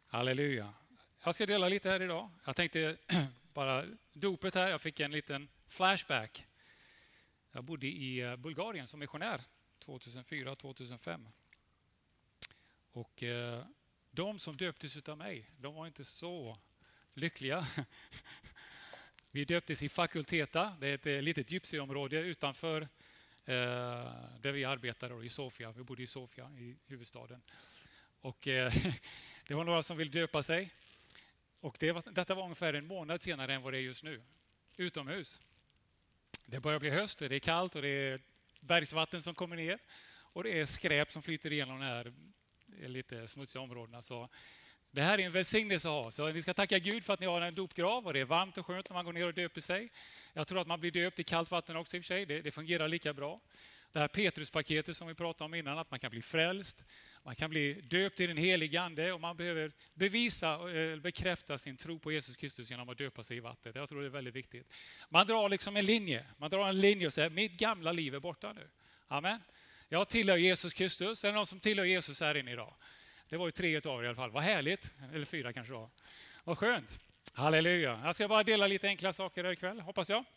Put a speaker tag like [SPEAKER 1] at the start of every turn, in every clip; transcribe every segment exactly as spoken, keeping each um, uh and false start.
[SPEAKER 1] Halleluja. Jag ska dela lite här idag. Jag tänkte bara dopet här. Jag fick en liten flashback. Jag bodde i Bulgarien som missionär tjugohundrafyra tjugohundrafem. Och eh, de som döptes utav mig, de var inte så lyckliga. Vi döptes i Fakulteta. Det är ett eh, litet gypsyområde utanför eh, där vi arbetade då, i Sofia. Vi bodde i Sofia i huvudstaden. Och eh, det var några som ville döpa sig. Och det var, detta var ungefär en månad senare än vad det är just nu. Utomhus. Det börjar bli höst, och det är kallt och det är bergsvatten som kommer ner. Och det är skräp som flyter igenom de här lite smutsiga områdena. Så det här är en välsignelse att ha. Så ni ska tacka Gud för att ni har en dopgrav, och det är varmt och skönt när man går ner och döper sig. Jag tror att man blir döpt i kallt vatten också i och för sig. Det, det fungerar lika bra. Det här Petruspaketet som vi pratade om innan, att man kan bli frälst. Man kan bli döpt i den helige ande, och man behöver bevisa och bekräfta sin tro på Jesus Kristus genom att döpa sig i vattnet. Jag tror det är väldigt viktigt. Man drar liksom en linje. Man drar en linje och säger, mitt gamla liv är borta nu. Amen. Jag tillhör Jesus Kristus. Är det någon som tillhör Jesus här inne idag? Det var ju tre av er i alla fall. Vad härligt. Eller fyra kanske då. Vad skönt. Halleluja. Jag ska bara dela lite enkla saker här ikväll, hoppas jag.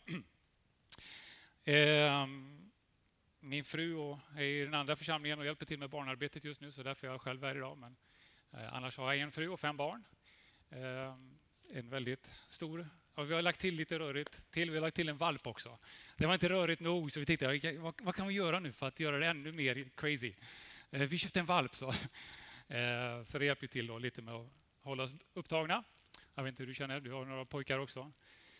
[SPEAKER 1] ehm. Min fru och är i den andra församlingen och hjälper till med barnarbetet just nu, så därför är jag själv här idag. Men eh, annars har jag en fru och fem barn. Eh, en väldigt stor. Och vi har lagt till lite rörigt till. Vi har lagt till en valp också. Det var inte rörigt nog, så vi tittade, vad, vad kan vi göra nu för att göra det ännu mer crazy? Eh, vi köpte en valp, så. Eh, så det hjälper till då lite med att hålla oss upptagna. Jag vet inte hur du känner, du har några pojkar också.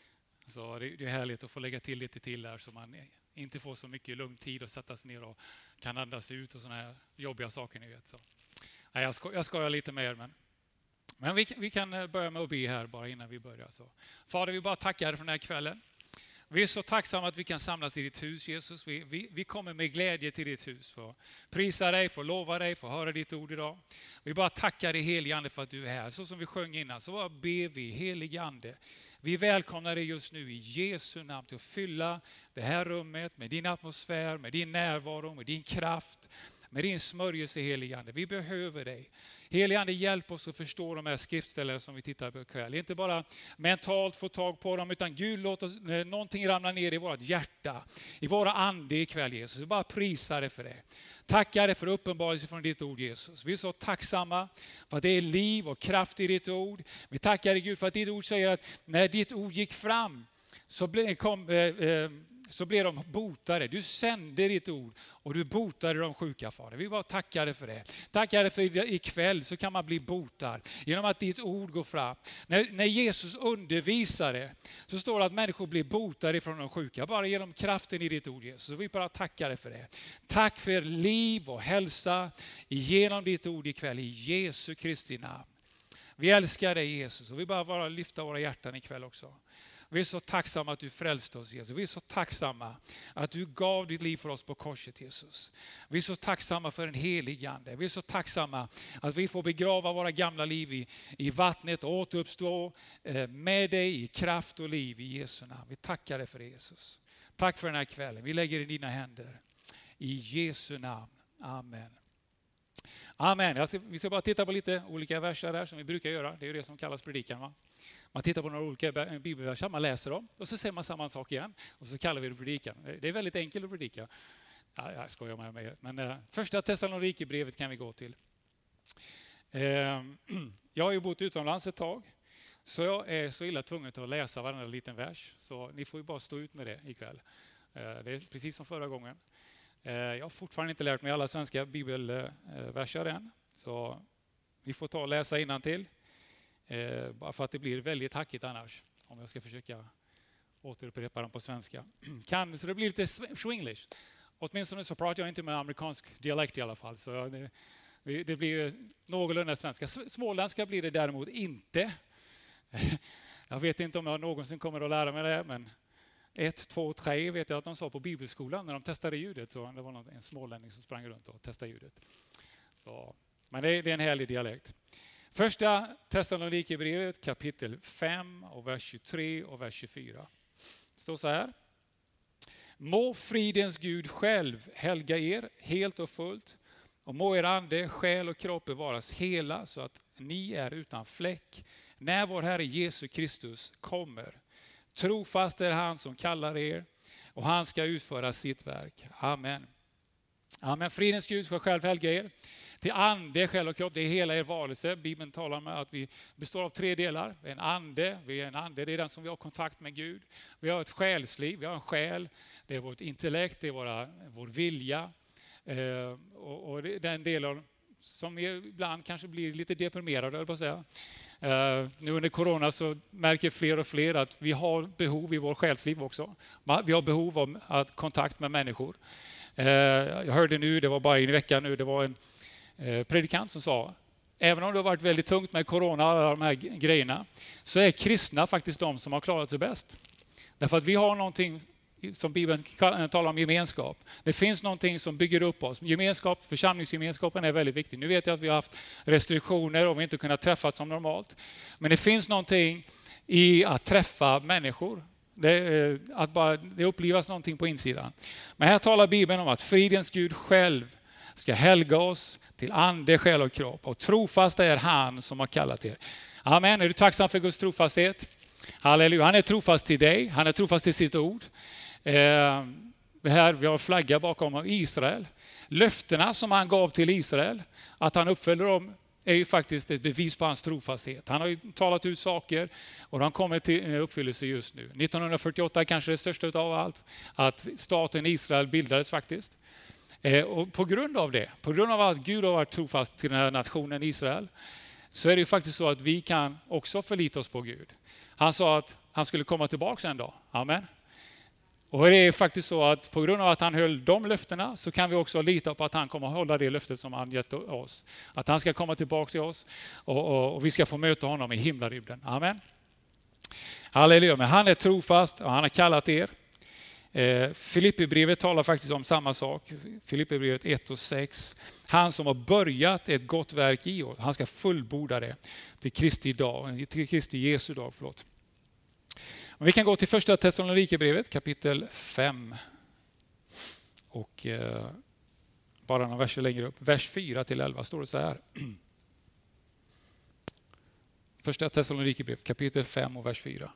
[SPEAKER 1] Så det, det är härligt att få lägga till lite till där, så man inte får så mycket lugn tid att sätta sig ner och kan andas ut och såna här jobbiga saker, ni vet. Så. Nej, jag, sko, jag skojar lite med er, men, men vi, vi kan börja med att be här bara innan vi börjar. Så. Fader, vi bara tackar för den här kvällen. Vi är så tacksamma att vi kan samlas i ditt hus, Jesus. Vi, vi, vi kommer med glädje till ditt hus för att prisa dig, för att lova dig, för att höra ditt ord idag. Vi bara tackar dig, helige ande, för att du är här. Så som vi sjöng innan, så bara ber vi, helige ande. Vi välkomnar dig just nu i Jesu namn till att fylla det här rummet med din atmosfär, med din närvaro, med din kraft, med din smörjelse, helige ande. Vi behöver dig. Helige ande, hjälp oss att förstå de här skriftställena som vi tittar på ikväll. Inte bara mentalt få tag på dem, utan Gud, låt oss, någonting ramla ner i vårt hjärta, i våra ande ikväll, Jesus. Vi bara prisar dig för det. Tackar dig för uppenbarelse från ditt ord, Jesus. Vi är så tacksamma för att det är liv och kraft i ditt ord. Vi tackar dig, Gud, för att ditt ord säger att när ditt ord gick fram så blev, kom, eh, eh, så blev de botade. Du sände ditt ord och du botade de sjuka, Fader. Vi bara tackar dig för det. Tackar dig för ikväll så kan man bli botad genom att ditt ord går fram. När, när Jesus undervisade så står det att människor blir botade från de sjuka bara genom kraften i ditt ord, Jesus. Så vi bara tackar dig för det. Tack för liv och hälsa genom ditt ord ikväll i Jesu Kristi namn. Vi älskar dig, Jesus, och vi bara, bara lyfta våra hjärtan ikväll också. Vi är så tacksamma att du frälste oss, Jesus. Vi är så tacksamma att du gav ditt liv för oss på korset, Jesus. Vi är så tacksamma för en helig ande. Vi är så tacksamma att vi får begrava våra gamla liv i, i vattnet och återuppstå eh, med dig i kraft och liv i Jesu namn. Vi tackar dig för det, Jesus. Tack för den här kvällen. Vi lägger i dina händer. I Jesu namn. Amen. Amen. Ska, vi ska bara titta på lite olika verser där som vi brukar göra. Det är det som kallas predikan, va? Man tittar på några olika bibelverser, man läser dem och så säger man samma sak igen och så kallar vi det predikan. Det är väldigt enkelt att predika. Ja, jag skojar med mig. Men eh, första Thessalonikerbrevet kan vi gå till. Eh, jag har ju bott utomlands ett tag, så jag är så illa tvungen att läsa varenda liten vers. Så ni får ju bara stå ut med det ikväll. Eh, det är precis som förra gången. Eh, jag har fortfarande inte lärt mig alla svenska bibelverser än, så vi får ta och läsa innantill. Eh, bara för att det blir väldigt hackigt annars, om jag ska försöka återupprepa dem på svenska. Kan, så det blir lite swinglish. Åtminstone så pratar jag inte med amerikansk dialekt i alla fall. Så det, det blir någorlunda svenska. Småländska blir det däremot inte. Jag vet inte om jag någonsin kommer att lära mig det, men ett, två, tre vet jag att de sa på bibelskolan när de testade ljudet. Så det var någon, en smålänning som sprang runt och testade ljudet. Så, men det, det är en härlig dialekt. Första Thessalonikerbrevet kapitel fem och vers tjugotre och vers tjugofyra. Det står så här. Må fridens Gud själv helga er helt och fullt. Och må er ande, själ och kropp bevaras hela så att ni är utan fläck när vår Herre Jesus Kristus kommer. Trofast är han som kallar er och han ska utföra sitt verk. Amen. Amen. Fridens Gud ska själv helga er. Till ande, själ och kropp, det är hela er varelse. Bibeln talar om att vi består av tre delar. Vi är en ande, vi är en ande, det är den som vi har kontakt med Gud. Vi har ett själsliv, vi har en själ, det är vårt intellekt, det är våra, vår vilja. Eh, och, och det är den delen som ibland kanske blir lite deprimerad, jag på att säga. Uh, nu under corona så märker fler och fler att vi har behov i vår själsliv också. Vi har behov av att kontakt med människor. Uh, jag hörde nu, det var bara en vecka nu, det var en uh, predikant som sa, även om det har varit väldigt tungt med corona och alla de här grejerna, så är kristna faktiskt de som har klarat sig bäst. Därför att vi har någonting som Bibeln talar om, gemenskap. Det finns någonting som bygger upp oss. Gemenskap, församlingsgemenskapen är väldigt viktig. Nu vet jag att vi har haft restriktioner och vi inte kunnat träffas som normalt. Men det finns någonting i att träffa människor. Det, att bara, det upplevas någonting på insidan. Men här talar Bibeln om att fridens Gud själv ska helga oss till ande, själ och kropp. Och trofast är han som har kallat er. Amen. Är du tacksam för Guds trofasthet? Halleluja. Han är trofast till dig. Han är trofast till sitt ord. Eh, här, vi har flagga bakom Israel. Löftena som han gav till Israel, att han uppfyller dem, är ju faktiskt ett bevis på hans trofasthet. Han har ju talat ut saker och de kommer till uppfyllelse just nu. nittonhundrafyrtioåtta kanske det största av allt, att staten Israel bildades faktiskt. Eh, och på grund av det, på grund av att Gud har varit trofast till den här nationen Israel, så är det ju faktiskt så att vi kan också förlita oss på Gud. Han sa att han skulle komma tillbaka en dag. Amen. Och det är faktiskt så att på grund av att han höll de löftena så kan vi också lita på att han kommer att hålla det löftet som han gett oss. Att han ska komma tillbaka till oss och, och, och vi ska få möta honom i himlarymden. Amen. Halleluja. Men han är trofast och han har kallat er. Eh, Filippibrevet talar faktiskt om samma sak. Filippibrevet ett och sex. Han som har börjat ett gott verk i oss, han ska fullborda det till Kristi dag, till Kristi Jesu dag, förlåt. Och vi kan gå till första Thessalonikerbrevet kapitel fem. Och eh, bara några verser längre upp, vers fyra till elva står det så här. Första Thessalonikerbrevet kapitel fem och vers fyra.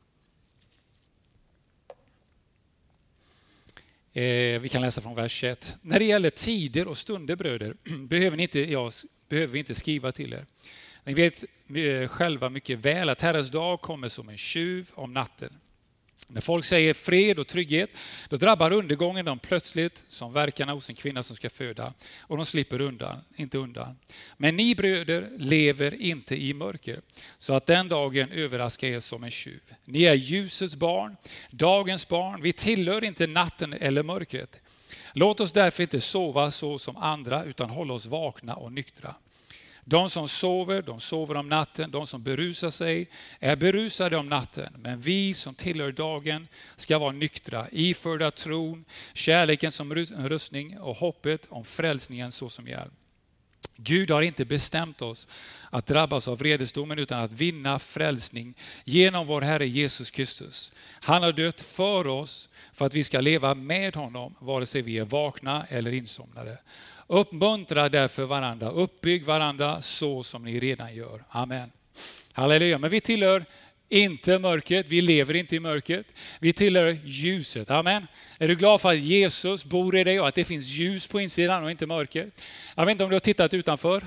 [SPEAKER 1] Eh, vi kan läsa från vers ett. När det gäller tider och stunder, bröder, behöver, ni inte, jag, behöver vi inte skriva till er. Ni vet själva mycket väl att Herrens dag kommer som en tjuv om natten. När folk säger fred och trygghet, då drabbar undergången dem plötsligt som verkarna hos en kvinna som ska föda. Och de slipper undan, inte undan. Men ni bröder lever inte i mörker, så att den dagen överraskar er som en tjuv. Ni är ljusets barn, dagens barn. Vi tillhör inte natten eller mörkret. Låt oss därför inte sova så som andra, utan hålla oss vakna och nyktra. De som sover, de sover om natten. De som berusar sig är berusade om natten. Men vi som tillhör dagen ska vara nyktra, iförda tron, kärleken som rustning och hoppet om frälsningen så som hjälm. Gud har inte bestämt oss att drabbas av vredesdomen utan att vinna frälsning genom vår Herre Jesus Kristus. Han har dött för oss för att vi ska leva med honom, vare sig vi är vakna eller insomnade. Uppmuntra därför varandra, uppbygg varandra så som ni redan gör. Amen. Halleluja. Men vi tillhör inte mörkret, vi lever inte i mörkret. Vi tillhör ljuset. Amen. Är du glad för att Jesus bor i dig och att det finns ljus på insidan och inte mörker? Jag vet inte om du har tittat utanför.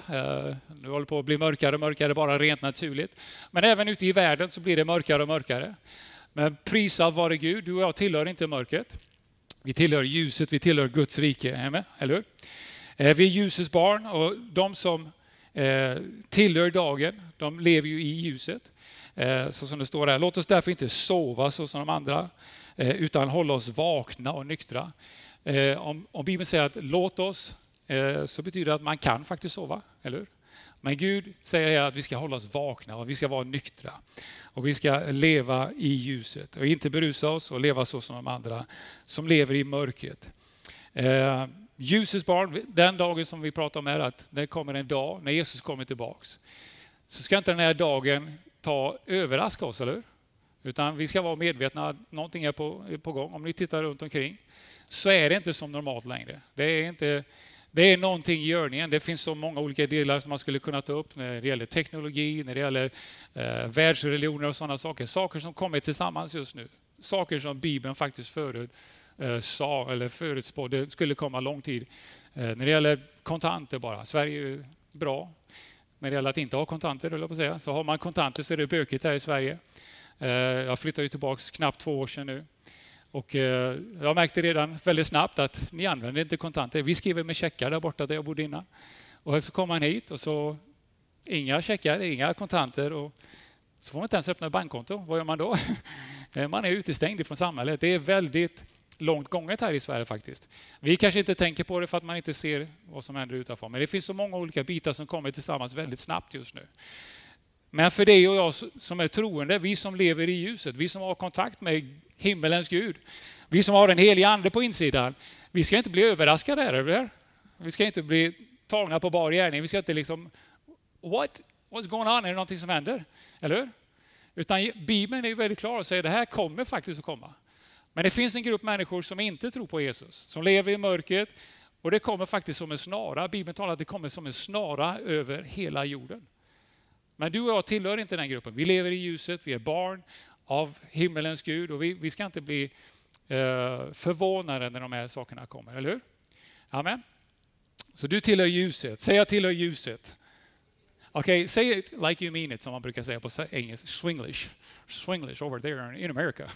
[SPEAKER 1] Du håller på att bli mörkare och mörkare bara rent naturligt. Men även ute i världen så blir det mörkare och mörkare. Men prisa vare Gud, du och jag tillhör inte mörkret. Vi tillhör ljuset, vi tillhör Guds rike. Amen. Eller hur? Vi är ljusets barn och de som eh, tillhör dagen, de lever ju i ljuset. Eh, så som det står där. Låt oss därför inte sova så som de andra, eh, utan hålla oss vakna och nyktra. Eh, om, om Bibeln säger att låt oss, eh, så betyder det att man kan faktiskt sova, eller hur? Men Gud säger att vi ska hålla oss vakna och vi ska vara nyktra. Och vi ska leva i ljuset och inte berusa oss och leva så som de andra som lever i mörkret. Eh, Ljusets barn, den dagen som vi pratar om är att det kommer en dag när Jesus kommer tillbaks. Så ska inte den här dagen ta överraska oss, eller hur? Utan vi ska vara medvetna att någonting är på, är på gång. Om ni tittar runt omkring så är det inte som normalt längre. Det är inte, Det är någonting i görningen. Det finns så många olika delar som man skulle kunna ta upp när det gäller teknologi, när det gäller eh, världsreligioner och sådana saker. Saker som kommer tillsammans just nu. Saker som Bibeln faktiskt förut eh, sa eller förutspådde skulle komma lång tid. Eh, när det gäller kontanter bara. Sverige är ju bra. När det gäller att inte ha kontanter, eller på att säga. Så har man kontanter så är det bökigt här i Sverige. Eh, jag flyttade ju tillbaka knappt två år sedan nu. Och eh, jag märkte redan väldigt snabbt att ni använder inte kontanter. Vi skriver med checkar där borta där jag bodde innan. Och så kommer man hit och så inga checkar, inga kontanter. Och så får man inte ens öppna bankkonto. Vad gör man då? Man är utestängd från samhället. Det är väldigt långt gånget här i Sverige faktiskt. Vi kanske inte tänker på det för att man inte ser vad som händer utanför. Men det finns så många olika bitar som kommer tillsammans väldigt snabbt just nu. Men för dig och jag som är troende, vi som lever i ljuset, vi som har kontakt med himmelens Gud, vi som har en helig ande på insidan, vi ska inte bli överraskade här, eller? Vi ska inte bli tagna på bar gärning. Vi ska inte liksom, what? What's going on? Är det någonting som händer? Eller hur? Utan Bibeln är väldigt klar och säger att det här kommer faktiskt att komma. Men det finns en grupp människor som inte tror på Jesus, som lever i mörkret, och det kommer faktiskt som en snara. Bibeln talar att det kommer som en snara över hela jorden. Men du och jag tillhör inte den gruppen. Vi lever i ljuset, vi är barn av himmelens Gud och vi, vi ska inte bli eh, förvånade när de här sakerna kommer, eller hur? Amen. Så du tillhör ljuset. Säg jag tillhör ljuset. Okej, okay, say it like you mean it, som man brukar säga på engelska. Swinglish. Swinglish over there in America.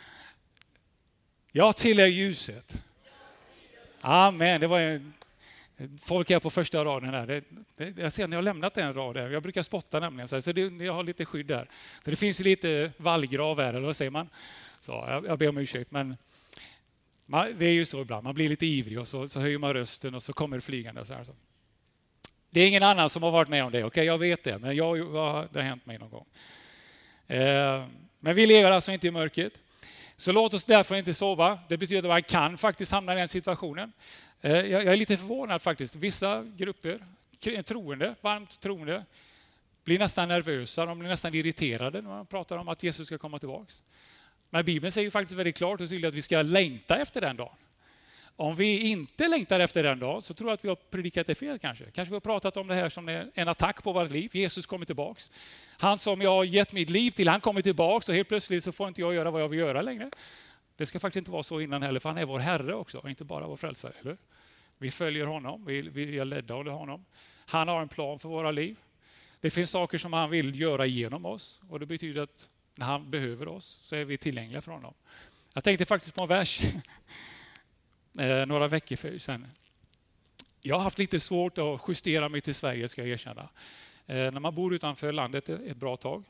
[SPEAKER 1] Jag tillhör ljuset. Amen. Det var en... Folk är på första raden här. Det, det, jag ser när jag har lämnat en rad där. Jag brukar spotta nämligen. Så, så det, jag har lite skydd där. Så det finns lite vallgrav här, eller vad säger man? Så jag, jag ber om ursäkt. Men man, det är ju så ibland. Man blir lite ivrig och så, så höjer man rösten och så kommer det flygande. Så här, så. Det är ingen annan som har varit med om det. Okej, okay, jag vet det. Men jag, jag, det har hänt mig någon gång. Eh, men vi lever alltså inte i mörkret. Så låt oss därför inte sova. Det betyder att man kan faktiskt hamna i den situationen. Jag är lite förvånad faktiskt. Vissa grupper, troende, varmt troende, blir nästan nervösa. De blir nästan irriterade när man pratar om att Jesus ska komma tillbaka. Men Bibeln säger faktiskt väldigt klart och tydligt att vi ska längta efter den dagen. Om vi inte längtar efter den dagen så tror jag att vi har predikat det fel kanske. Kanske vi har pratat om det här som en attack på vårt liv. Jesus kommer tillbaka. Han som jag har gett mitt liv till, han kommer tillbaka och helt plötsligt så får inte jag göra vad jag vill göra längre. Det ska faktiskt inte vara så innan heller, för han är vår Herre också, och inte bara vår frälsare. Eller? Vi följer honom, vi, vi är ledda av honom. Han har en plan för våra liv. Det finns saker som han vill göra genom oss, och det betyder att när han behöver oss så är vi tillgängliga för honom. Jag tänkte faktiskt på en vers eh, några veckor sedan. Jag har haft lite svårt att justera mig till Sverige, ska jag erkänna. Eh, när man bor utanför landet ett bra tag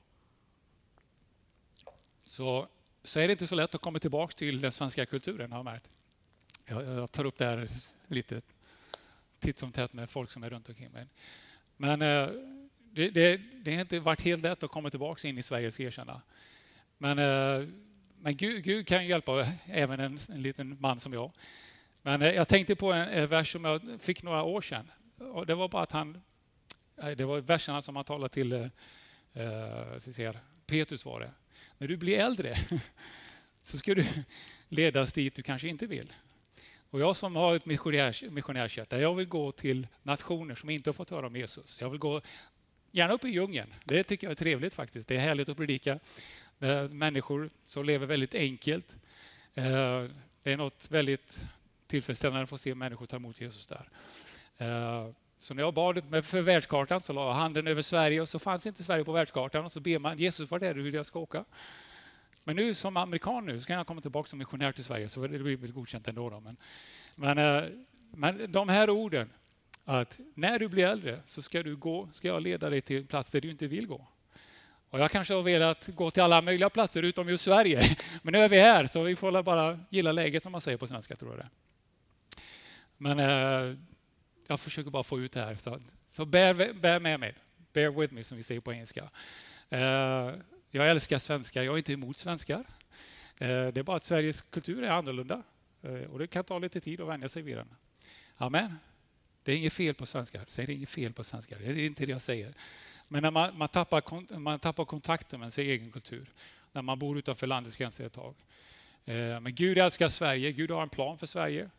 [SPEAKER 1] så så är det inte så lätt att komma tillbaka till den svenska kulturen, har jag märkt. Jag, jag tar upp det här lite titt som tätt med folk som är runt omkring mig. Men eh, det, det, det har inte varit helt lätt att komma tillbaka in i Sverige, ska jag erkänna. Men, eh, men Gud, Gud kan hjälpa även en, en liten man som jag. Men eh, jag tänkte på en, en vers som jag fick några år sedan. Och det var bara att han... Det var verserna som han talade till eh, så vi ser, Petrus var det. När du blir äldre så ska du ledas dit du kanske inte vill. Och jag som har ett missionärs, missionärshjärta, jag vill gå till nationer som inte har fått höra om Jesus. Jag vill gå gärna upp i djungeln. Det tycker jag är trevligt faktiskt. Det är härligt att predika. Det är människor som lever väldigt enkelt. Det är något väldigt tillfredsställande att få se människor ta emot Jesus där. Så när jag bad för världskartan så la jag handen över Sverige och så fanns inte Sverige på världskartan och så ber man Jesus, var är du vill jag ska åka? Men nu som amerikan nu så kan jag komma tillbaka som missionär till Sverige, så det blir väl godkänt ändå då. Men, men, men de här orden att när du blir äldre så ska du gå, ska jag leda dig till plats där du inte vill gå. Och jag kanske har velat gå till alla möjliga platser utom just Sverige. Men nu är vi här så vi får bara gilla läget som man säger på svenska, tror jag det. Men jag försöker bara få ut det här. Så, så bär, bär med mig. Bear with me, som vi säger på engelska. Uh, jag älskar svenskar. Jag är inte emot svenskar. Uh, det är bara att Sveriges kultur är annorlunda. Uh, och det kan ta lite tid att vänja sig vid den. Amen. Det är inget fel på svenskar. Säg det är inget fel på svenskar. Det är inte det jag säger. Men när man, man, tappar, man tappar kontakten med sin egen kultur. När man bor utanför landets gränser ett tag. Uh, men Gud älskar Sverige. Gud har en plan för Sverige.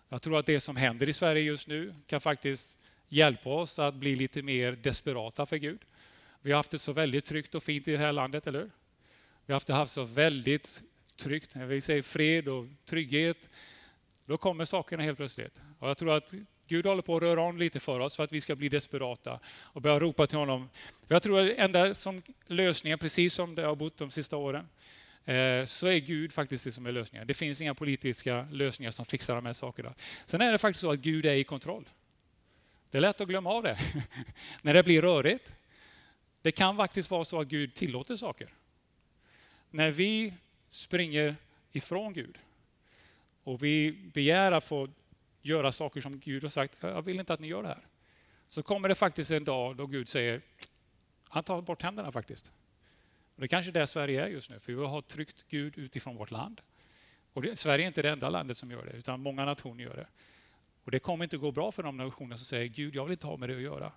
[SPEAKER 1] Jag tror att det som händer i Sverige just nu kan faktiskt hjälpa oss att bli lite mer desperata för Gud. Vi har haft det så väldigt tryggt och fint i det här landet, eller hur? Vi har haft det haft så väldigt tryggt. När vi säger fred och trygghet, då kommer sakerna helt plötsligt. Och jag tror att Gud håller på att röra om lite för oss för att vi ska bli desperata och börja ropa till honom. Jag tror att det enda som lösningen, precis som det har bott de sista åren, så är Gud faktiskt det som är lösningen. Det finns inga politiska lösningar som fixar de här sakerna. Sen är det faktiskt så att Gud är i kontroll. Det är lätt att glömma av det. När det blir rörigt. Det kan faktiskt vara så att Gud tillåter saker. När vi springer ifrån Gud och vi begär att få göra saker som Gud har sagt, jag vill inte att ni gör det här. Så kommer det faktiskt en dag då Gud säger, han tar bort händerna faktiskt. Och det kanske är där Sverige är just nu, för vi har tryckt Gud utifrån vårt land. Och det, Sverige är inte det enda landet som gör det, utan många nationer gör det. Och det kommer inte gå bra för de nationer som säger, Gud, jag vill inte ha med det att göra.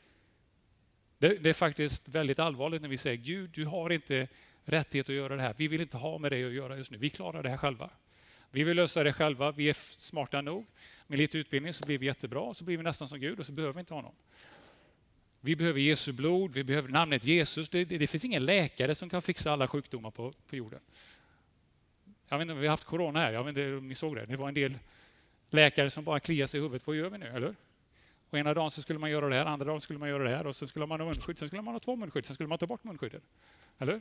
[SPEAKER 1] Det, det är faktiskt väldigt allvarligt när vi säger, Gud, du har inte rättighet att göra det här. Vi vill inte ha med det att göra just nu. Vi klarar det här själva. Vi vill lösa det själva. Vi är smarta nog. Med lite utbildning så blir vi jättebra. Så blir vi nästan som Gud och så behöver vi inte honom. Vi behöver Jesu blod. Vi behöver namnet Jesus. Det, det, det finns ingen läkare som kan fixa alla sjukdomar på, på jorden. Jag vet inte om vi har haft corona här. Jag vet inte om ni såg det. Det var en del läkare som bara kliar sig i huvudet. Vad gör vi nu, eller? Och ena dagen så skulle man göra det här, andra dagen skulle man göra det här och så skulle man ha munskydd, sen skulle man ha två munskydd, sen skulle man ta bort munskydden. Eller?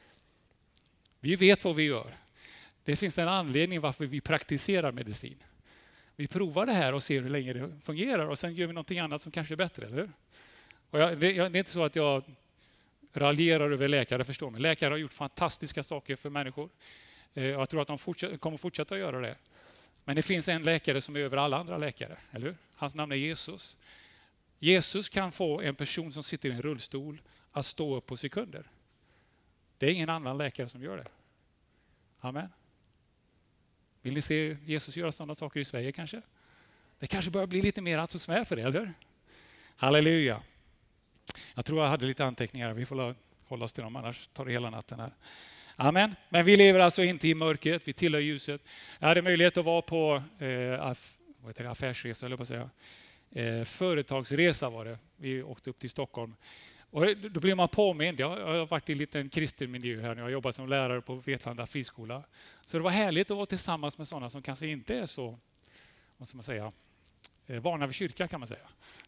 [SPEAKER 1] Vi vet vad vi gör. Det finns en anledning varför vi praktiserar medicin. Vi provar det här och ser hur länge det fungerar och sen gör vi någonting annat som kanske är bättre, eller? Och jag, det, det är inte så att jag raljerar över läkare, förstår mig. Läkare har gjort fantastiska saker för människor. Jag tror att de fortsätt, kommer fortsätta att göra det. Men det finns en läkare som är över alla andra läkare, eller hur? Hans namn är Jesus. Jesus kan få en person som sitter i en rullstol att stå upp på sekunder. Det är ingen annan läkare som gör det. Amen. Vill ni se Jesus göra sådana saker i Sverige kanske? Det kanske börjar bli lite mer atmosfär för det, eller? Halleluja. Jag tror jag hade lite anteckningar. Vi får hålla oss till dem, annars tar det hela natten här. Amen. Men vi lever alltså inte i mörkret, vi tillhör ljuset. Jag hade möjlighet att vara på eh, aff, vad heter det, affärsresa, eller på att säga. Eh, företagsresa var det. Vi åkte upp till Stockholm. Och då blir man påmind. Jag har varit i en liten kristen miljö här. Jag har jobbat som lärare på Vetlanda friskola. Så det var härligt att vara tillsammans med sådana som kanske inte är så, vad ska man säga, vana vid kyrka kan man säga.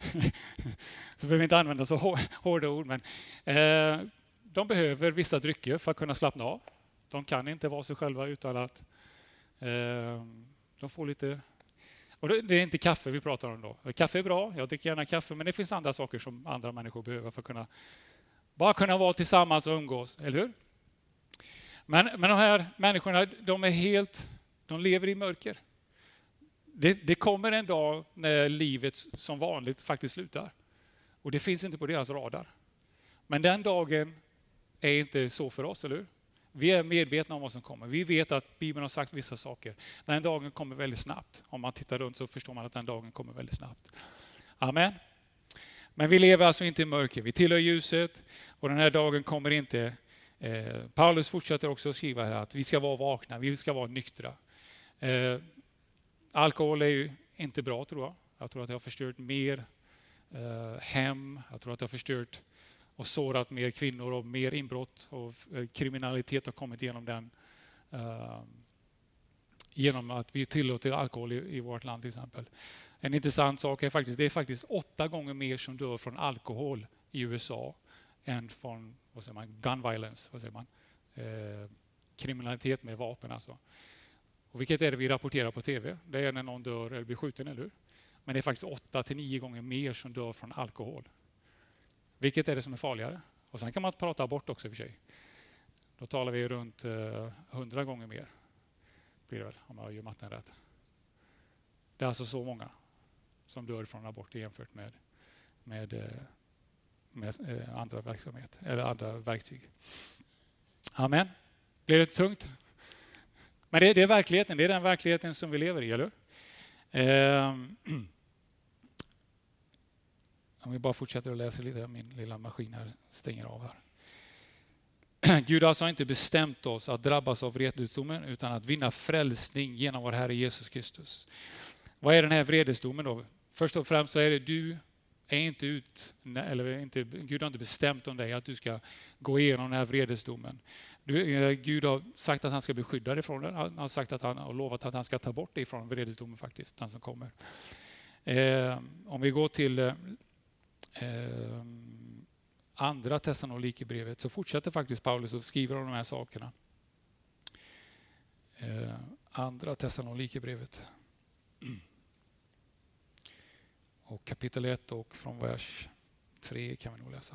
[SPEAKER 1] Så behöver vi inte använda så hårda ord. Men, eh, de behöver vissa drycker för att kunna slappna av. De kan inte vara sig själva utan att eh, de får lite... Och det är inte kaffe vi pratar om då. Kaffe är bra, jag dricker gärna kaffe, men det finns andra saker som andra människor behöver för att kunna bara kunna vara tillsammans och umgås, eller hur? Men, men de här människorna, de är helt, de lever i mörker. Det, det kommer en dag när livet som vanligt faktiskt slutar. Och det finns inte på deras radar. Men den dagen är inte så för oss, eller hur? Vi är medvetna om vad som kommer. Vi vet att Bibeln har sagt vissa saker. Den dagen kommer väldigt snabbt. Om man tittar runt så förstår man att den dagen kommer väldigt snabbt. Amen. Men vi lever alltså inte i mörker. Vi tillhör ljuset och den här dagen kommer inte. Eh, Paulus fortsätter också att skriva här att vi ska vara vakna, vi ska vara nyktra. Eh, alkohol är ju inte bra, tror jag. Jag tror att det har förstört mer eh, hem. Jag tror att det har förstört och sårat mer kvinnor och mer inbrott och kriminalitet har kommit genom den. Uh, genom att vi tillåter alkohol i, i vårt land till exempel. En intressant sak är faktiskt, det är faktiskt åtta gånger mer som dör från alkohol i U S A än från, vad säger man, gun violence, vad säger man? Uh, kriminalitet med vapen alltså. Och vilket är det vi rapporterar på tv? Det är när någon dör eller blir skjuten, eller hur? Men det är faktiskt åtta till nio gånger mer som dör från alkohol. Vilket är det som är farligare? Och sen kan man prata abort också i och för sig. Då talar vi runt hundra gånger mer. Blir det väl, om jag gör matten rätt. Det är alltså så många som dör från abort jämfört med, med, med andra verksamhet eller andra verktyg. Amen. Blir det tungt? Men det, det är verkligheten. Det är den verkligheten som vi lever i, eller? Ehm. Om vi bara fortsätter att läsa lite, min lilla maskin här stänger av här. Gud alltså har inte bestämt oss att drabbas av vredesdomen utan att vinna frälsning genom vår Herre Jesus Kristus. Vad är den här vredesdomen då? Först och främst så är det du är inte ut, eller inte, Gud har inte bestämt om dig att du ska gå igenom den här vredesdomen. Du, Gud har sagt att han ska beskydda dig ifrån den. Han har sagt att han har lovat att han ska ta bort dig från vredesdomen faktiskt, den som kommer. Eh, om vi går till eh, andra Thessalonikerbrevet så fortsätter faktiskt Paulus att skriva om de här sakerna. Eh, andra Thessalonikerbrevet. Och kapitel ett och från vers tre kan vi nog läsa.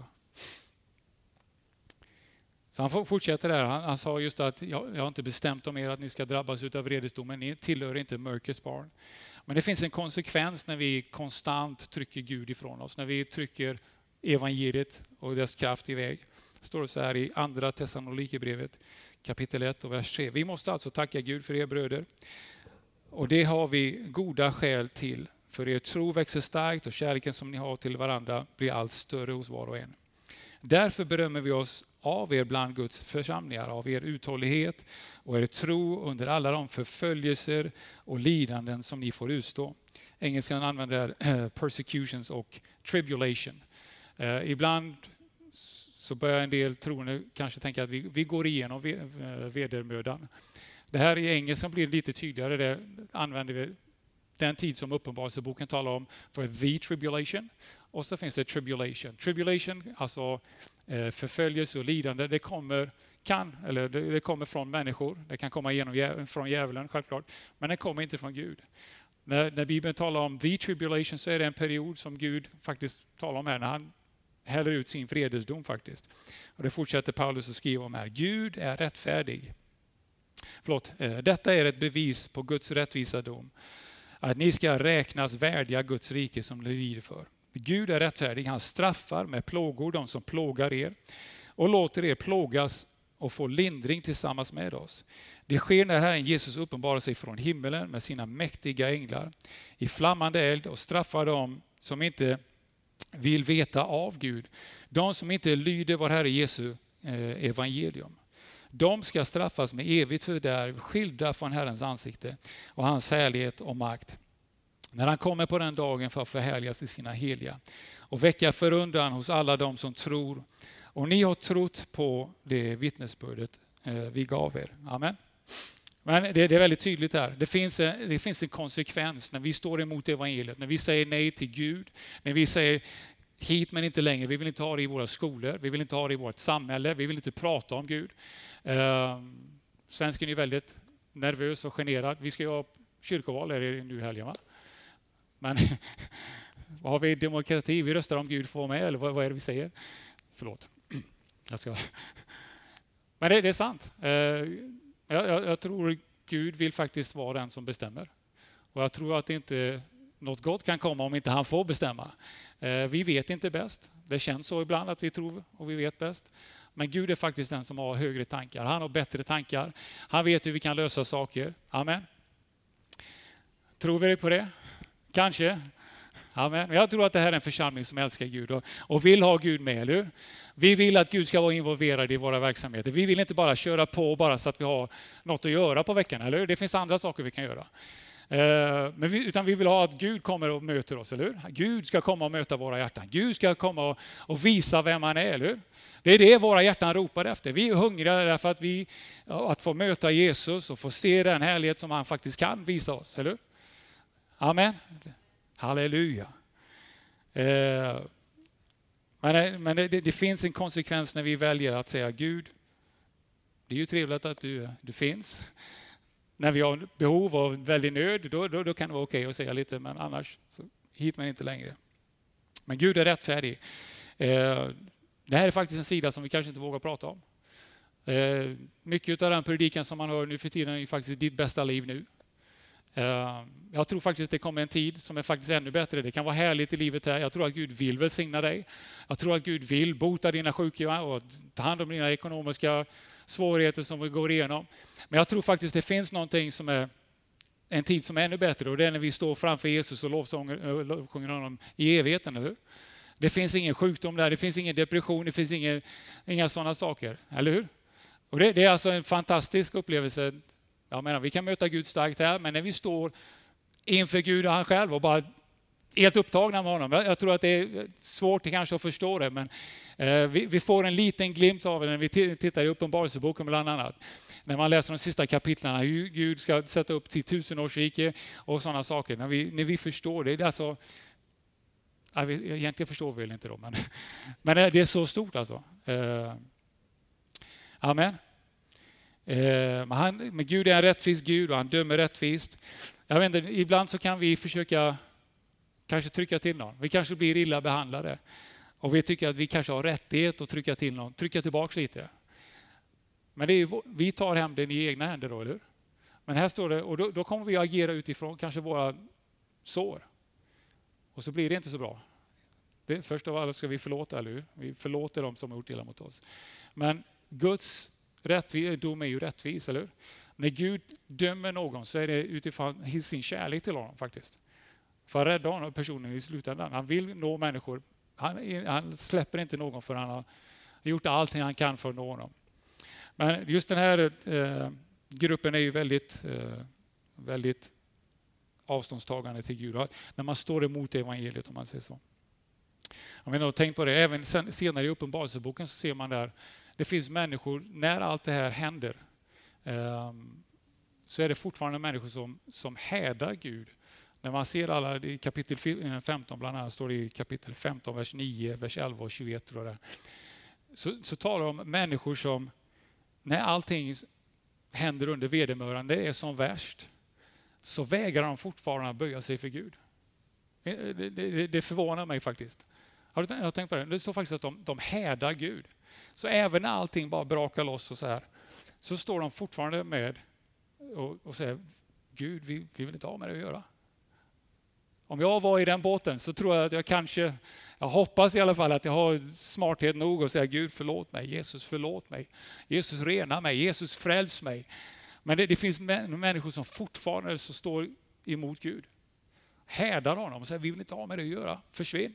[SPEAKER 1] Så han fortsätter där. Han, han sa just att jag, jag har inte bestämt om er att ni ska drabbas av vredesdomen. Ni tillhör inte mörkrets barn. Men det finns en konsekvens när vi konstant trycker Gud ifrån oss. När vi trycker evangeliet och dess kraft iväg. Det står så här i andra Thessalonikerbrevet kapitel ett och vers tre. Vi måste alltså tacka Gud för er bröder. Och det har vi goda skäl till. För er tro växer starkt och kärleken som ni har till varandra blir allt större hos var och en. Därför berömmer vi oss av er bland Guds församlingar, av er uthållighet och er tro under alla de förföljelser och lidanden som ni får utstå. Engelskan använder uh, persecutions och tribulation. Uh, ibland så börjar en del troende kanske tänka att vi, vi går igenom vedermödan. Det här i engelskan blir lite tydligare. Det använder vi den tid som Uppenbarelseboken talar om för the tribulation. Och så finns det tribulation. Tribulation, alltså eh, förföljelse och lidande, det kommer, kan, eller det, det kommer från människor. Det kan komma genom, från djävulen, självklart. Men det kommer inte från Gud. När, när Bibeln talar om the tribulation så är det en period som Gud faktiskt talar om här, när han häller ut sin vredesdom faktiskt. Och det fortsätter Paulus att skriva om här. Gud är rättfärdig. Förlåt, eh, detta är ett bevis på Guds rättvisa dom. Att ni ska räknas värdiga Guds rike som ni lider för. Gud är rättfärdig. Han straffar med plågor de som plågar er och låter er plågas och få lindring tillsammans med oss. Det sker när Herren Jesus uppenbarar sig från himmelen med sina mäktiga änglar i flammande eld och straffar dem som inte vill veta av Gud. De som inte lyder vår Herre Jesu evangelium. De ska straffas med evigt fördärv, skilda från Herrens ansikte och hans härlighet och makt. När han kommer på den dagen för att förhärligas i sina heliga och väcka förundran hos alla de som tror. Och ni har trott på det vittnesbördet vi gav er. Amen. Men det, det är väldigt tydligt här. Det finns, en, det finns en konsekvens när vi står emot evangeliet. När vi säger nej till Gud. När vi säger hit men inte längre. Vi vill inte ha det i våra skolor. Vi vill inte ha det i vårt samhälle. Vi vill inte prata om Gud. Uh, svensken är väldigt nervös och generad. Vi ska ju ha kyrkoval är det nu helgen, va? Men vad har vi demokrati? Vi röstar om Gud får vara med, eller vad, vad är det vi säger? Förlåt. Jag ska... Men det, det är sant. Uh, jag, jag, jag tror Gud vill faktiskt vara den som bestämmer. Och jag tror att inte något gott kan komma om inte han får bestämma. Uh, vi vet inte bäst. Det känns så ibland att vi tror och vi vet bäst. Men Gud är faktiskt den som har högre tankar. Han har bättre tankar. Han vet hur vi kan lösa saker. Amen. Tror vi på det? Kanske. Amen. Jag tror att det här är en församling som älskar Gud och, och vill ha Gud med, eller hur? Vi vill att Gud ska vara involverad i våra verksamheter. Vi vill inte bara köra på bara så att vi har något att göra på veckan, eller hur? Det finns andra saker vi kan göra. Uh, men vi, utan vi vill ha att Gud kommer och möter oss, eller hur? Gud ska komma och möta våra hjärtan. Gud ska komma och, och visa vem han är, eller hur? Det är det våra hjärtan ropar efter. Vi är hungriga därför att vi att få möta Jesus och få se den härlighet som han faktiskt kan visa oss, eller hur? Amen. Halleluja. Uh, men men det, det finns en konsekvens när vi väljer att säga Gud, det är ju trevligt att du, du finns. När vi har behov av väldigt nöd, då, då, då kan det vara okej att säga lite, men annars så hit men inte längre. Men Gud är rättfärdig. Eh, det här är faktiskt en sida som vi kanske inte vågar prata om. Eh, mycket av den predikan som man hör nu för tiden är faktiskt ditt bästa liv nu. Eh, jag tror faktiskt det kommer en tid som är faktiskt ännu bättre. Det kan vara härligt i livet här. Jag tror att Gud vill välsigna dig. Jag tror att Gud vill bota dina sjuka och ta hand om dina ekonomiska svårigheter som vi går igenom. Men jag tror faktiskt det finns någonting som är en tid som är ännu bättre, och det är när vi står framför Jesus och lovsjunger honom i evigheten, eller hur? Det finns ingen sjukdom där, det finns ingen depression, det finns ingen, inga sådana saker, eller hur? Och det, det är alltså en fantastisk upplevelse. Jag menar, vi kan möta Gud starkt här, men när vi står inför Gud och han själv och bara helt upptagna med honom. Jag tror att det är svårt kanske att förstå det, men eh, vi, vi får en liten glimt av det när vi tittar i Uppenbarelseboken bland annat. När man läser de sista kapitlarna, hur Gud ska sätta upp till tusenårsrike och sådana saker. När vi, när vi förstår det, det är alltså, ja, vi, egentligen förstår vi väl inte då, men, men det är så stort alltså. Eh, amen. Eh, men, han, men Gud är en rättvis Gud och han dömer rättvist. Jag vet inte, ibland så kan vi försöka kanske trycka till någon. Vi kanske blir illa behandlade. Och vi tycker att vi kanske har rättighet att trycka till någon. Trycka tillbaka lite. Men det är, vi tar hem den i egna händer då, eller? Men här står det, och då, då kommer vi agera utifrån kanske våra sår. Och så blir det inte så bra. Det, först av allt ska vi förlåta, eller hur? Vi förlåter dem som har gjort illa mot oss. Men Guds rättvis, dom är ju rättvis, eller hur? När Gud dömer någon så är det utifrån sin kärlek till honom faktiskt. För att rädda honom, personen i slutändan. Han vill nå människor. Han, han släpper inte någon för han har gjort allting han kan för att nå honom. Men just den här eh, gruppen är ju väldigt, eh, väldigt avståndstagande till Gud. När man står emot evangeliet, om man säger så. Jag menar, tänk på det. Även sen, senare i Uppenbarelseboken så ser man där. Det finns människor, när allt det här händer, eh, så är det fortfarande människor som, som hädar Gud. När man ser alla i kapitel femton, bland annat står det i kapitel femton, vers nio, vers elva och tjugoett. Tror jag. Så, så talar de om människor som, när allting händer under vedermödan, det är som värst, så vägrar de fortfarande att böja sig för Gud. Det, det, det förvånar mig faktiskt. Har du, jag har tänkt på det? Det står faktiskt att de, de hädar Gud. Så även när allting bara brakar loss och så här, så står de fortfarande med och, och säger, Gud, vi, vi vill inte ha med det att göra. Om jag var i den båten så tror jag att jag kanske, jag hoppas i alla fall att jag har smarthet nog att säga Gud förlåt mig, Jesus förlåt mig, Jesus rena mig, Jesus fräls mig. Men det, det finns människor som fortfarande så står emot Gud. Hädar honom och säger vi vill inte ha med det att göra, försvinn.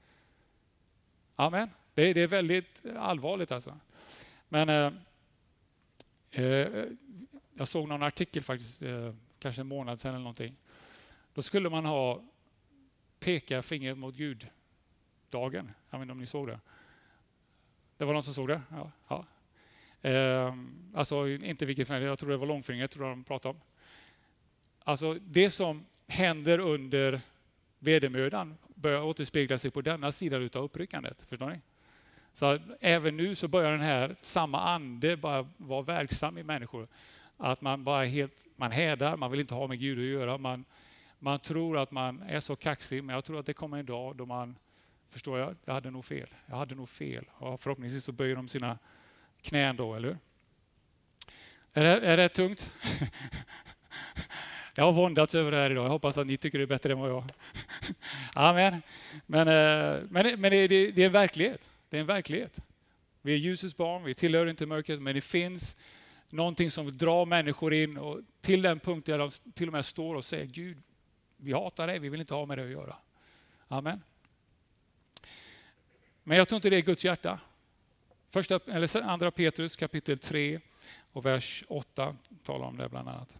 [SPEAKER 1] Amen. Det, det är väldigt allvarligt alltså. Men eh, eh, jag såg någon artikel faktiskt, eh, kanske en månad sedan eller någonting. Då skulle man ha peka fingret mot Gud dagen. Jag vet inte om ni såg det. Det var någon som såg det? Ja. ja. Eh, alltså inte vilket finger, jag tror det var långfingret, tror jag de pratade om. Alltså det som händer under vedermödan börjar återspegla sig på denna sida utav uppryckandet. Förstår ni? Så även nu så börjar den här samma ande bara vara verksam i människor. Att man bara helt, man hädar, man vill inte ha med Gud att göra. Man, man tror att man är så kaxig, men jag tror att det kommer en dag då man förstår, jag, jag hade nog fel. Jag hade nog fel. Och förhoppningsvis så böjer de sina knän då, eller hur? Är det, är det tungt? Jag har våndats över det här idag. Jag hoppas att ni tycker det är bättre än vad jag. Amen. Men, men, men det, det, det är en verklighet. Det är en verklighet. Vi är ljusets barn, vi tillhör inte mörkret, men det finns någonting som drar människor in och till den punkt där de till och med står och säger Gud, vi hatar dig, vi vill inte ha med det att göra. Amen. Men jag tror inte det är Guds hjärta. Första, eller andra Petrus kapitel tre och vers åtta talar om det bland annat.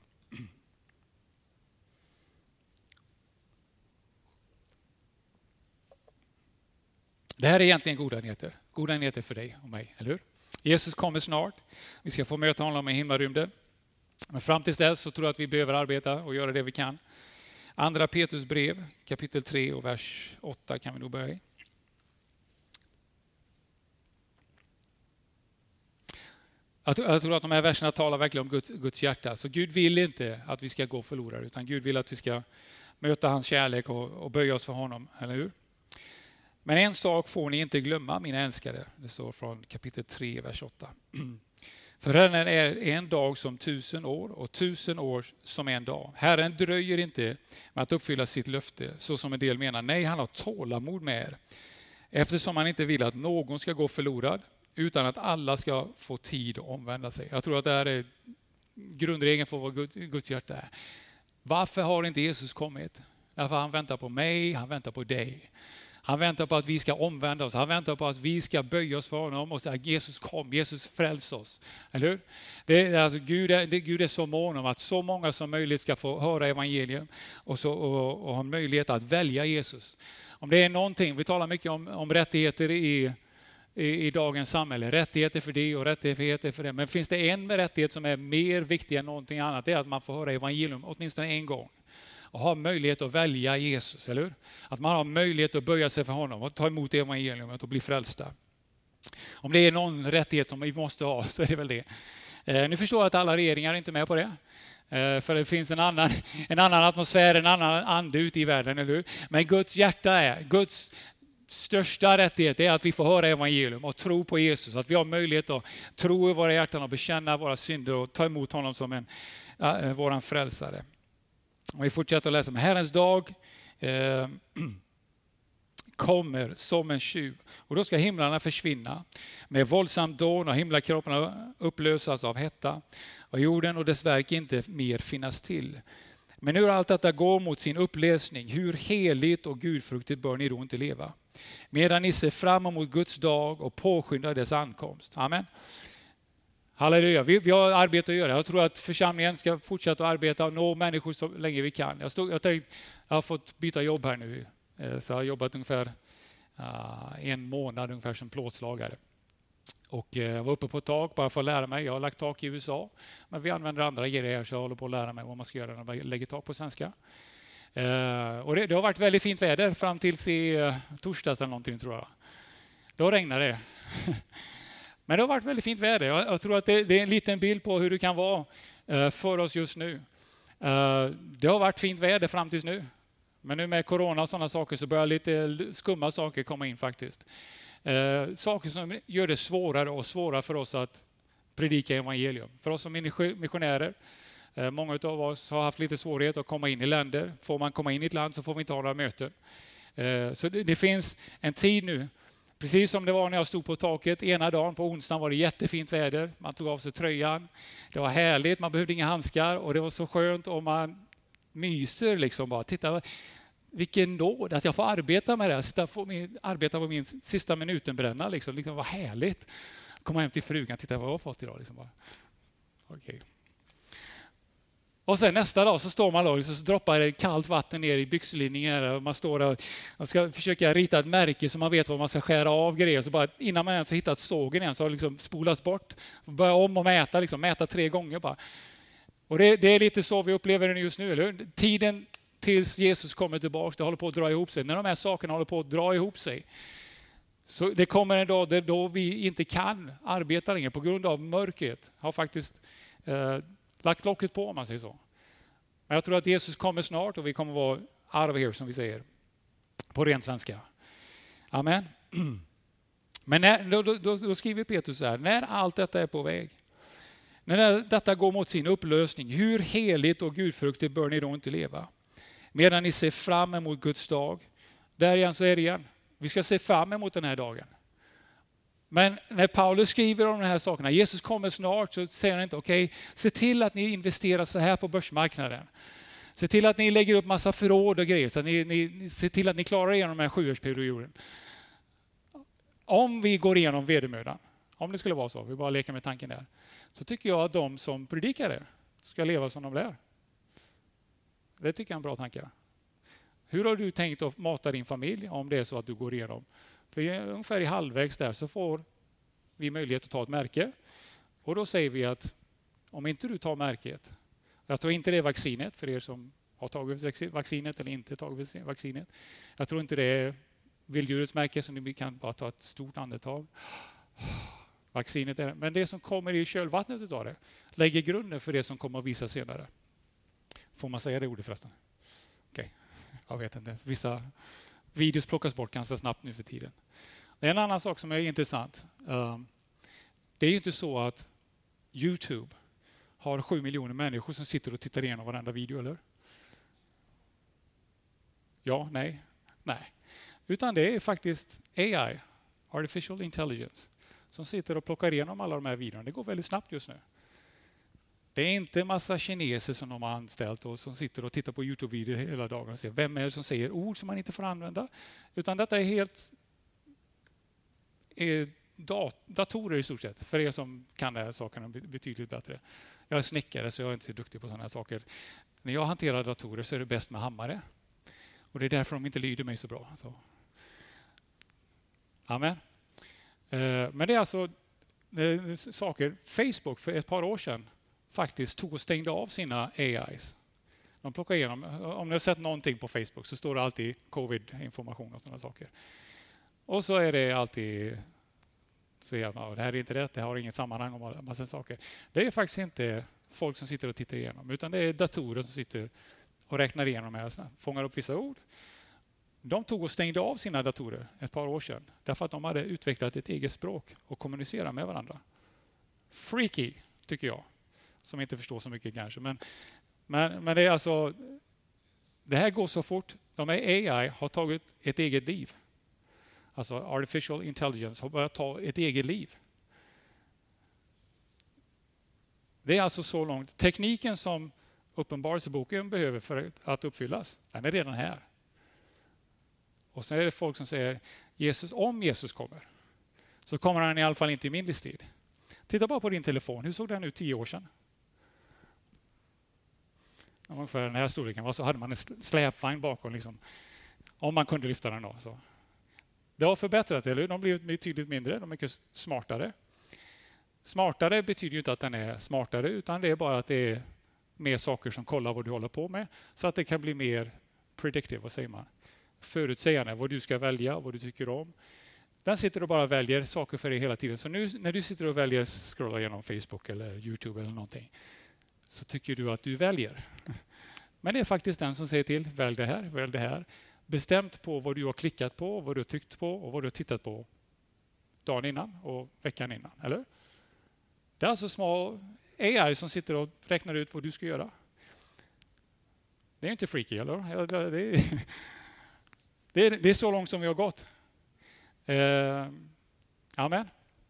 [SPEAKER 1] Det här är egentligen goda nyheter. Goda nyheter för dig och mig, eller hur? Jesus kommer snart. Vi ska få möta honom i himlarymden. Men fram tills dess så tror jag att vi behöver arbeta och göra det vi kan. Andra Petrus brev, kapitel tre och vers åtta kan vi nog börja i. Jag tror att de här verserna talar verkligen om Guds, Guds hjärta. Så Gud vill inte att vi ska gå förlorade, utan Gud vill att vi ska möta hans kärlek och, och böja oss för honom, eller hur? Men en sak får ni inte glömma, mina älskade. Det står från kapitel tre, vers åtta. För Herren är en dag som tusen år och tusen år som en dag. Herren dröjer inte med att uppfylla sitt löfte, så som en del menar. Nej, han har tålamod med er. Eftersom han inte vill att någon ska gå förlorad, utan att alla ska få tid att omvända sig. Jag tror att det här är grundregeln för vad Guds hjärta är. Varför har inte Jesus kommit? Därför han väntar på mig, han väntar på dig. Han väntar på att vi ska omvända oss. Han väntar på att vi ska böja oss för honom och säga Jesus kom, Jesus fräls oss. Eller hur? Det är, alltså, Gud, är, det, Gud är så mån om att så många som möjligt ska få höra evangelium och, så, och, och ha möjlighet att välja Jesus. Om det är någonting, vi talar mycket om, om rättigheter i, i, i dagens samhälle. Rättigheter för det och rättigheter för det. Men finns det en rättighet som är mer viktig än någonting annat, det är att man får höra evangelium åtminstone en gång. Och ha möjlighet att välja Jesus, eller hur? Att man har möjlighet att böja sig för honom och ta emot evangeliumet och bli frälsta. Om det är någon rättighet som vi måste ha så är det väl det. Eh, nu förstår jag att alla regeringar är inte med på det. Eh, för det finns en annan, en annan atmosfär, en annan ande ute i världen, eller hur? Men Guds hjärta är, Guds största rättighet är att vi får höra evangelium och tro på Jesus. Att vi har möjlighet att tro i våra hjärtan och bekänna våra synder och ta emot honom som en, äh, våran frälsare. Och vi fortsätter att läsa om Herrens dag eh, kommer som en tjuv. Och då ska himlarna försvinna med våldsam dån och himlakropparna upplösas av hetta. Och jorden och dess verk inte mer finnas till. Men hur allt detta går mot sin upplösning, hur heligt och gudfruktigt bör ni då inte leva. Medan ni ser fram emot Guds dag och påskyndar dess ankomst. Amen. Halleluja, vi, vi har arbete att göra. Jag tror att församlingen ska fortsätta att arbeta och nå människor så länge vi kan. Jag, stod, jag, tänkte, jag har fått byta jobb här nu. Så jag har jobbat ungefär uh, en månad ungefär som plåtslagare. Och jag var uppe på ett tak bara för att lära mig. Jag har lagt tak i U S A. Men vi använder andra grejer här så jag håller på att lära mig vad man ska göra när man lägger tak på svenska. Uh, och det, det har varit väldigt fint väder fram tills i uh, torsdags eller någonting tror jag. Då regnar det. Men det har varit väldigt fint väder. Jag, jag tror att det, det är en liten bild på hur det kan vara uh, för oss just nu. Uh, det har varit fint väder fram tills nu. Men nu med corona och sådana saker så börjar lite skumma saker komma in faktiskt. Uh, saker som gör det svårare och svårare för oss att predika evangelium. För oss som missionärer, uh, många av oss har haft lite svårighet att komma in i länder. Får man komma in i ett land så får vi inte ha några möten. Uh, så det, det finns en tid nu. Precis som det var när jag stod på taket ena dagen, på onsdagen var det jättefint väder. Man tog av sig tröjan. Det var härligt, man behövde inga handskar och det var så skönt och man myser liksom bara. Titta, vilken nåd att jag får arbeta med det här. Sitta, få min, arbeta på min sista minuten bränna. Liksom. Liksom, vad härligt. Komma hem till frugan, titta vad jag har fått idag. Liksom bara. Okay. Och sen nästa dag så står man då och så droppar det kallt vatten ner i byxlinningen. Man står där och ska försöka rita ett märke så man vet vad man ska skära av grejer. Så bara innan man ens har hittat sågen igen så har det liksom spolats bort. Börja om och mäta, liksom, mäta tre gånger bara. Och det, det är lite så vi upplever det just nu, eller hur? Tiden tills Jesus kommer tillbaka, det håller på att dra ihop sig. När de här sakerna håller på att dra ihop sig. Så det kommer en dag där då vi inte kan arbeta längre på grund av mörkret. Har faktiskt eh, lagt locket på om man säger så. Men jag tror att Jesus kommer snart och vi kommer vara out of here som vi säger. På ren svenska. Amen. Men när, då, då, då skriver Petrus så här. När allt detta är på väg. När detta går mot sin upplösning. Hur heligt och gudfruktigt bör ni då inte leva. Medan ni ser fram emot Guds dag. Där igen så är det igen. Vi ska se fram emot den här dagen. Men när Paulus skriver om de här sakerna, Jesus kommer snart, så säger han inte okej, okay, se till att ni investerar så här på börsmarknaden. Se till att ni lägger upp massa förråd och grejer, så att ni, ni se till att ni klarar igenom den här sjuårsperioden. Om vi går igenom vedermödan, om det skulle vara så, vi bara leker med tanken där, så tycker jag att de som predikar det ska leva som de lär. Det tycker jag är en bra tanke. Hur har du tänkt att mata din familj om det är så att du går igenom? För ungefär i halvvägs där så får vi möjlighet att ta ett märke. Och då säger vi att om inte du tar märket, jag tror inte det är vaccinet för er som har tagit vaccinet eller inte tagit vaccinet. Jag tror inte det är vilddjurets märke som ni kan bara ta ett stort andetag. Vaccinet är det. Men det som kommer i kölvattnet utav det lägger grunden för det som kommer att visa senare. Får man säga det ordet förresten? Okej, okay. Jag vet inte. Vissa videos plockas bort ganska snabbt nu för tiden. Det är en annan sak som är intressant. Det är ju inte så att YouTube har sju miljoner människor som sitter och tittar igenom varenda video, eller? Ja, nej, nej. Utan det är faktiskt A I, Artificial Intelligence, som sitter och plockar igenom alla de här videorna. Det går väldigt snabbt just nu. Det är inte en massa kineser som de har anställt och som sitter och tittar på YouTube-videor hela dagen och ser vem är det som säger ord som man inte får använda. Utan detta är helt är dat- datorer i stort sett, för er som kan de här sakerna betydligt bättre. Jag är snickare så jag är inte så duktig på sådana här saker. När jag hanterar datorer så är det bäst med hammare. Och det är därför de inte lyder mig så bra. Så. Amen. Men det är alltså saker. Facebook för ett par år sedan faktiskt tog och stängde av sina A Is. De plockar igenom. Om ni har sett någonting på Facebook så står det alltid covid-information och sådana saker. Och så är det alltid så gärna, det här är inte rätt, det har inget sammanhang om en massa saker. Det är faktiskt inte folk som sitter och tittar igenom, utan det är datorer som sitter och räknar igenom de här, fångar upp vissa ord. De tog och stängde av sina datorer ett par år sedan därför att de hade utvecklat ett eget språk och kommunicerar med varandra. Freaky, tycker jag, som inte förstår så mycket kanske. Men, men, men det är alltså, det här går så fort. De här A I har tagit ett eget liv. Alltså artificial intelligence har börjat ta ett eget liv. Det är alltså så långt. Tekniken som Uppenbarelseboken behöver för att uppfyllas, den är redan här. Och sen är det folk som säger, Jesus, om Jesus kommer, så kommer han i alla fall inte i min livstid. Titta bara på din telefon. Hur såg den ut tio år sedan? Ungefär den här storleken. Så hade man en släpvagn bakom. Liksom, om man kunde lyfta den då. Så. Det har förbättrat, eller? De har blivit betydligt mindre. De är mycket smartare. Smartare betyder ju inte att den är smartare, utan det är bara att det är mer saker som kollar vad du håller på med. Så att det kan bli mer predictive, vad säger man? Förutsägande, vad du ska välja, vad du tycker om. Den sitter och bara väljer saker för dig hela tiden. Så nu när du sitter och väljer scrolla genom Facebook eller YouTube eller någonting, så tycker du att du väljer. Men det är faktiskt den som säger till, välj det här, välj det här. Bestämt på vad du har klickat på, vad du har tryckt på och vad du har tittat på dagen innan och veckan innan, eller? Det är alltså små A I som sitter och räknar ut vad du ska göra. Det är inte freaky, eller? Det är, det är, det är så långt som vi har gått. Eh, amen.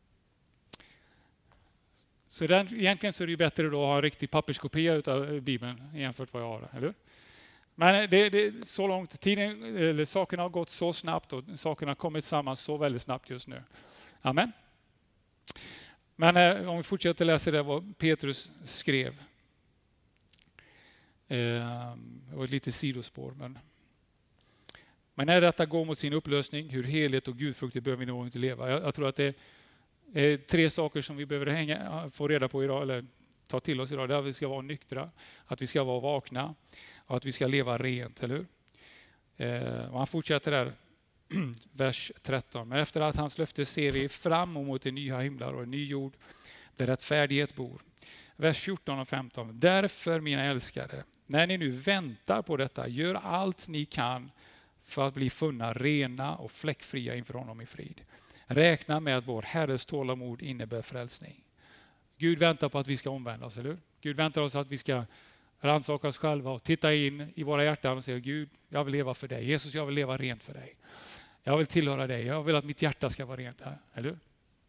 [SPEAKER 1] Så den, egentligen så är det bättre då att ha en riktig papperskopia av Bibeln jämfört med vad jag har, eller? Men det, det är så långt, tiden, eller sakerna har gått så snabbt och sakerna har kommit samman så väldigt snabbt just nu. Amen. Men eh, om vi fortsätter läsa det vad Petrus skrev. Eh, det var ett litet sidospår. Men, men när detta går mot sin upplösning, hur helhet och gudfrukter behöver vi nog inte leva. Jag, jag tror att det är tre saker som vi behöver hänga, få reda på idag, eller ta till oss idag. Det är att vi ska vara nyktra, att vi ska vara vakna och att vi ska leva rent, eller hur? Eh, och han fortsätter där, vers tretton. Men efter att hans löfte ser vi fram emot en nya himlar och en ny jord där rättfärdighet bor. Vers fjorton och femton. Därför, mina älskare, när ni nu väntar på detta, gör allt ni kan för att bli funna rena och fläckfria inför honom i frid. Räkna med att vår Herres tålamod innebär frälsning. Gud väntar på att vi ska omvända oss, eller hur? Gud väntar oss att vi ska rannsaka oss själva och titta in i våra hjärtan och säga, Gud, jag vill leva för dig. Jesus, jag vill leva rent för dig. Jag vill tillhöra dig. Jag vill att mitt hjärta ska vara rent här, eller hur?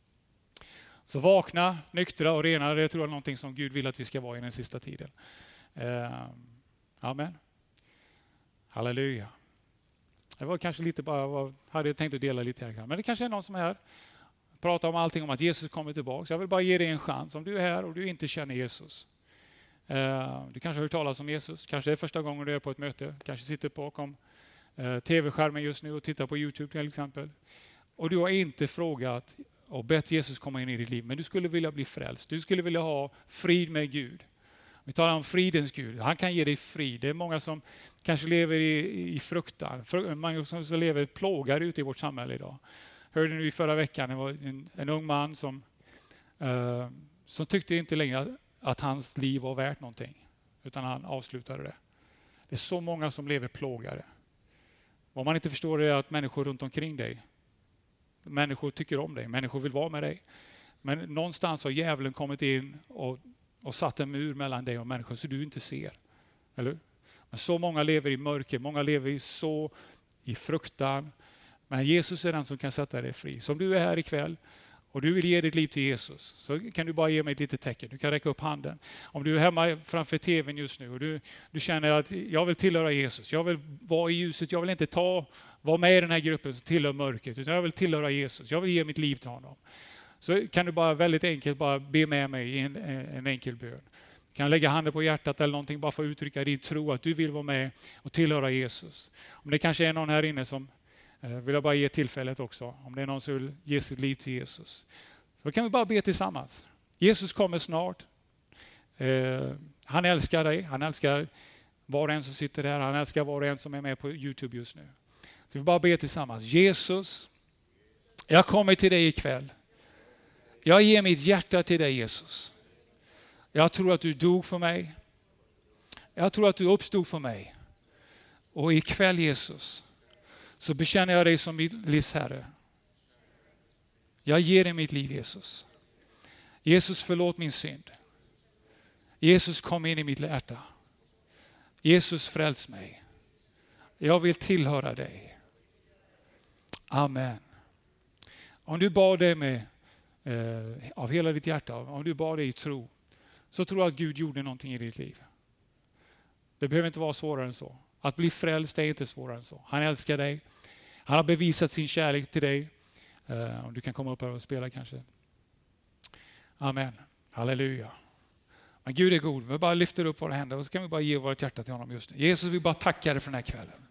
[SPEAKER 1] Så vakna, nyktra och rena, det tror jag är någonting som Gud vill att vi ska vara i den sista tiden. Eh, amen. Halleluja. Det var kanske lite bara vad hade jag tänkt att dela lite här. Men det kanske är någon som är här. Pratar om allting om att Jesus kommer tillbaka. Så jag vill bara ge dig en chans. Om du är här och du inte känner Jesus. Eh, du kanske har hört talas om Jesus. Kanske det är första gången du är på ett möte. Kanske sitter bakom eh, tv-skärmen just nu och tittar på YouTube till exempel. Och du har inte frågat och bett Jesus komma in i ditt liv. Men du skulle vilja bli frälst. Du skulle vilja ha frid med Gud. Vi talar om fridens Gud. Han kan ge dig frid. Det är många som kanske lever i, i fruktan. Många som, som lever plågade ute i vårt samhälle idag. Hörde ni förra veckan, det var en, en ung man som, uh, som tyckte inte längre att, att hans liv var värt någonting. Utan han avslutade det. Det är så många som lever plågade. Vad man inte förstår är att människor runt omkring dig, människor tycker om dig, människor vill vara med dig. Men någonstans har djävulen kommit in och, och satt en mur mellan dig och människor så du inte ser. Eller? Men så många lever i mörker, många lever i så i fruktan. Men Jesus är den som kan sätta dig fri. Så om du är här ikväll och du vill ge ditt liv till Jesus, så kan du bara ge mig ett litet tecken. Du kan räcka upp handen. Om du är hemma framför tvn just nu och du, du känner att jag vill tillhöra Jesus. Jag vill vara i ljuset. Jag vill inte ta, vara med i den här gruppen som tillhör mörkret. Utan jag vill tillhöra Jesus. Jag vill ge mitt liv till honom. Så kan du bara väldigt enkelt bara be med mig i en, en enkel bön. Du kan lägga handen på hjärtat eller någonting bara för att uttrycka din tro att du vill vara med och tillhöra Jesus. Om det kanske är någon här inne som vill jag bara ge tillfället också. Om det är någon som vill ge sitt liv till Jesus. Så kan vi bara be tillsammans. Jesus kommer snart. Eh, han älskar dig. Han älskar var och en som sitter där. Han älskar var och en som är med på YouTube just nu. Så vi bara be tillsammans. Jesus, jag kommer till dig ikväll. Jag ger mitt hjärta till dig, Jesus. Jag tror att du dog för mig. Jag tror att du uppstod för mig. Och ikväll, Jesus, så bekänner jag dig som min livsherre. Jag ger dig mitt liv, Jesus. Jesus, förlåt min synd. Jesus, kom in i mitt hjärta. Jesus, fräls mig. Jag vill tillhöra dig. Amen. Om du bad det med eh, av hela ditt hjärta, om du bad det i tro, så tror jag att Gud gjorde någonting i ditt liv. Det behöver inte vara svårare än så. Att bli frälst är inte svårare än så. Han älskar dig. Han har bevisat sin kärlek till dig. Uh, om du kan komma upp här och spela kanske. Amen. Halleluja. Men Gud är god. Vi bara lyfter upp våra händer och så kan vi bara ge vårt hjärta till honom just nu. Jesus, vi bara tackar dig för den här kvällen.